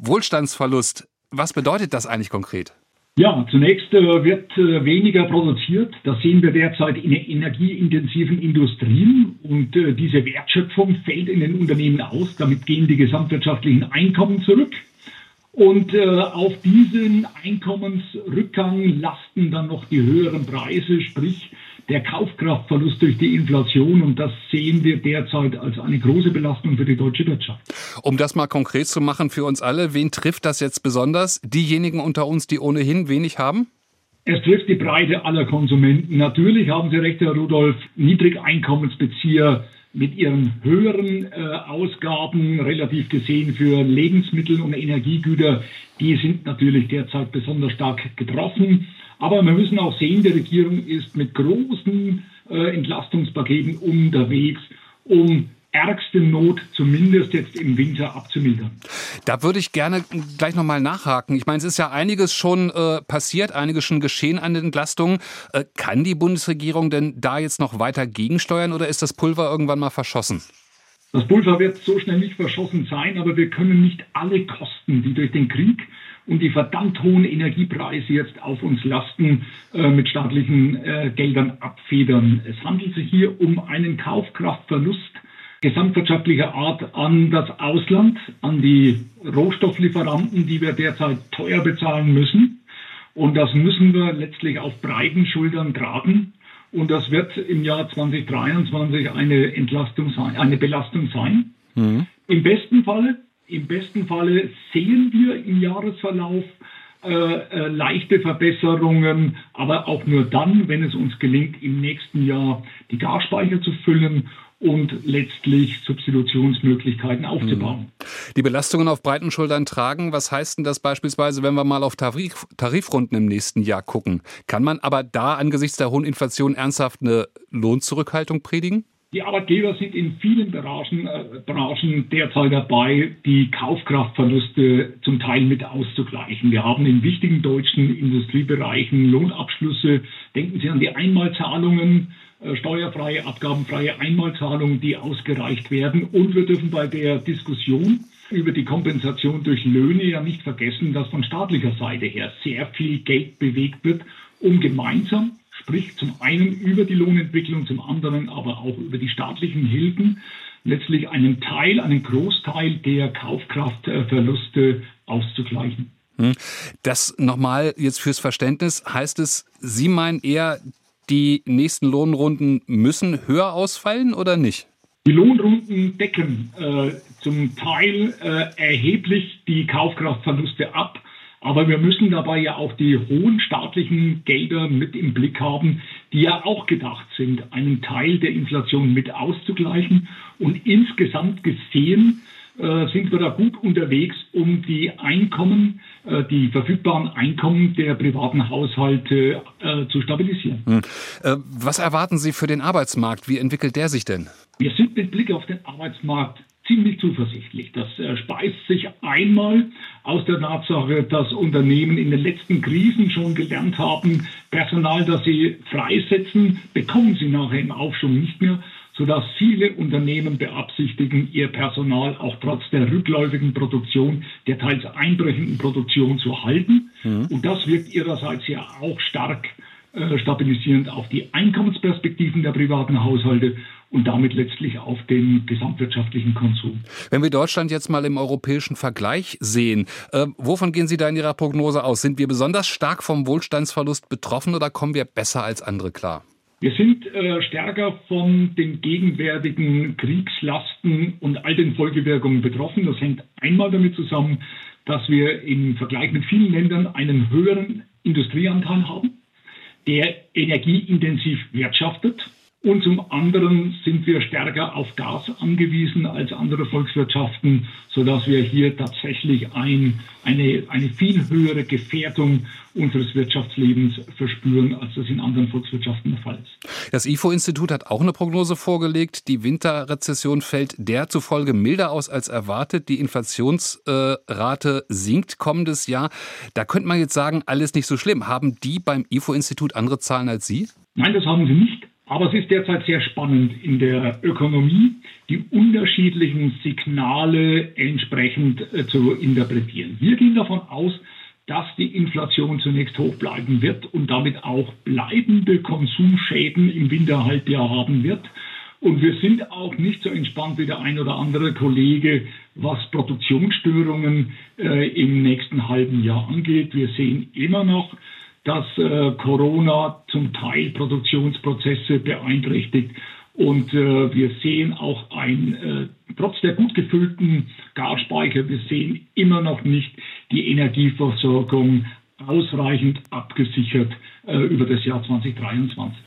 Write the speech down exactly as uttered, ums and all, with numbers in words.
Wohlstandsverlust. Was bedeutet das eigentlich konkret? Ja, zunächst äh, wird äh, weniger produziert. Das sehen wir derzeit in energieintensiven Industrien. Und äh, diese Wertschöpfung fällt in den Unternehmen aus. Damit gehen die gesamtwirtschaftlichen Einkommen zurück. Und äh, auf diesen Einkommensrückgang lasten dann noch die höheren Preise, sprich der Kaufkraftverlust durch die Inflation. Und das sehen wir derzeit als eine große Belastung für die deutsche Wirtschaft. Um das mal konkret zu machen für uns alle, wen trifft das jetzt besonders? Diejenigen unter uns, die ohnehin wenig haben? Es trifft die Breite aller Konsumenten. Natürlich haben Sie recht, Herr Rudolph, Niedrigeinkommensbezieher mit ihren höheren äh, Ausgaben relativ gesehen für Lebensmittel und Energiegüter, die sind natürlich derzeit besonders stark getroffen. Aber wir müssen auch sehen, die Regierung ist mit großen äh, Entlastungspaketen unterwegs, um ärgste Not zumindest jetzt im Winter abzumildern. Da würde ich gerne gleich nochmal nachhaken. Ich meine, es ist ja einiges schon äh, passiert, einiges schon geschehen an den Entlastungen. Äh, kann die Bundesregierung denn da jetzt noch weiter gegensteuern oder ist das Pulver irgendwann mal verschossen? Das Pulver wird so schnell nicht verschossen sein, aber wir können nicht alle Kosten, die durch den Krieg und die verdammt hohen Energiepreise jetzt auf uns lasten, äh, mit staatlichen äh, Geldern abfedern. Es handelt sich hier um einen Kaufkraftverlust gesamtwirtschaftlicher Art an das Ausland, an die Rohstofflieferanten, die wir derzeit teuer bezahlen müssen. Und das müssen wir letztlich auf breiten Schultern tragen. Und das wird im Jahr zwanzig dreiundzwanzig eine Entlastung sein, eine Belastung sein. Mhm. Im besten Falle, im besten Falle sehen wir im Jahresverlauf äh, äh, leichte Verbesserungen, aber auch nur dann, wenn es uns gelingt, im nächsten Jahr die Gasspeicher zu füllen und letztlich Substitutionsmöglichkeiten aufzubauen. Die Belastungen auf breiten Schultern tragen, was heißt denn das beispielsweise, wenn wir mal auf Tarif- Tarifrunden im nächsten Jahr gucken? Kann man aber da angesichts der hohen Inflation ernsthaft eine Lohnzurückhaltung predigen? Die Arbeitgeber sind in vielen Branchen, äh, Branchen derzeit dabei, die Kaufkraftverluste zum Teil mit auszugleichen. Wir haben in wichtigen deutschen Industriebereichen Lohnabschlüsse. Denken Sie an die Einmalzahlungen, äh, steuerfreie, abgabenfreie Einmalzahlungen, die ausgereicht werden. Und wir dürfen bei der Diskussion über die Kompensation durch Löhne ja nicht vergessen, dass von staatlicher Seite her sehr viel Geld bewegt wird, um gemeinsam, sprich zum einen über die Lohnentwicklung, zum anderen aber auch über die staatlichen Hilfen, letztlich einen Teil, einen Großteil der Kaufkraftverluste auszugleichen. Das nochmal jetzt fürs Verständnis, heißt es, Sie meinen eher, die nächsten Lohnrunden müssen höher ausfallen oder nicht? Die Lohnrunden decken äh, zum Teil äh, erheblich die Kaufkraftverluste ab. Aber wir müssen dabei ja auch die hohen staatlichen Gelder mit im Blick haben, die ja auch gedacht sind, einen Teil der Inflation mit auszugleichen. Und insgesamt gesehen äh, sind wir da gut unterwegs, um die Einkommen, äh, die verfügbaren Einkommen der privaten Haushalte äh, zu stabilisieren. Hm. Äh, was erwarten Sie für den Arbeitsmarkt? Wie entwickelt der sich denn? Wir sind mit Blick auf den Arbeitsmarkt ziemlich zuversichtlich. Das äh, speist sich einmal aus der Tatsache, dass Unternehmen in den letzten Krisen schon gelernt haben, Personal, das sie freisetzen, bekommen sie nachher im Aufschwung nicht mehr, sodass viele Unternehmen beabsichtigen, ihr Personal auch trotz der rückläufigen Produktion, der teils einbrechenden Produktion zu halten. Mhm. Und das wirkt ihrerseits ja auch stark äh, stabilisierend auf die Einkommensperspektiven der privaten Haushalte und damit letztlich auf den gesamtwirtschaftlichen Konsum. Wenn wir Deutschland jetzt mal im europäischen Vergleich sehen, äh, wovon gehen Sie da in Ihrer Prognose aus? Sind wir besonders stark vom Wohlstandsverlust betroffen oder kommen wir besser als andere klar? Wir sind äh, stärker von den gegenwärtigen Kriegslasten und all den Folgewirkungen betroffen. Das hängt einmal damit zusammen, dass wir im Vergleich mit vielen Ländern einen höheren Industrieanteil haben, der energieintensiv wirtschaftet. Und zum anderen sind wir stärker auf Gas angewiesen als andere Volkswirtschaften, sodass wir hier tatsächlich ein, eine, eine viel höhere Gefährdung unseres Wirtschaftslebens verspüren, als das in anderen Volkswirtschaften der Fall ist. Das I F O-Institut hat auch eine Prognose vorgelegt. Die Winterrezession fällt der zufolge milder aus als erwartet. Die Inflationsrate sinkt kommendes Jahr. Da könnte man jetzt sagen, alles nicht so schlimm. Haben die beim I F O-Institut andere Zahlen als Sie? Nein, das haben sie nicht. Aber es ist derzeit sehr spannend in der Ökonomie, die unterschiedlichen Signale entsprechend äh, zu interpretieren. Wir gehen davon aus, dass die Inflation zunächst hoch bleiben wird und damit auch bleibende Konsumschäden im Winterhalbjahr haben wird. Und wir sind auch nicht so entspannt wie der ein oder andere Kollege, was Produktionsstörungen äh, im nächsten halben Jahr angeht. Wir sehen immer noch, dass äh, Corona zum Teil Produktionsprozesse beeinträchtigt. Und äh, wir sehen auch ein, äh, trotz der gut gefüllten Gasspeicher, wir sehen immer noch nicht die Energieversorgung ausreichend abgesichert äh, über das Jahr zwanzig dreiundzwanzig.